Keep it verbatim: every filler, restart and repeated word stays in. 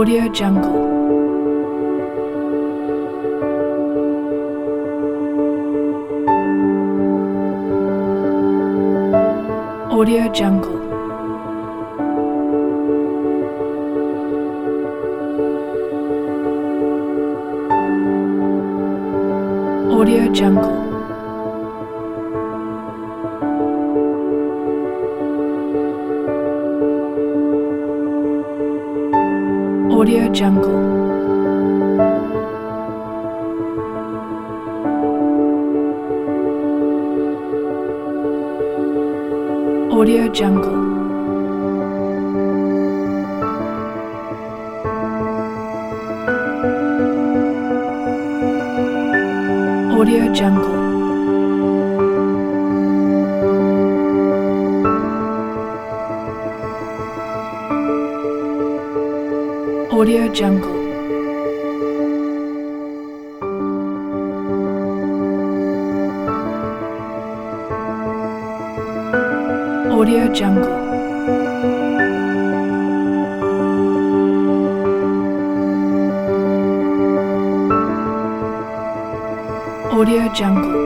Audio Jungle. Audio Jungle. Audio Jungle. Audio Jungle. Audio Jungle. Audio Jungle. Audio Jungle. Audio Jungle. Audio Jungle.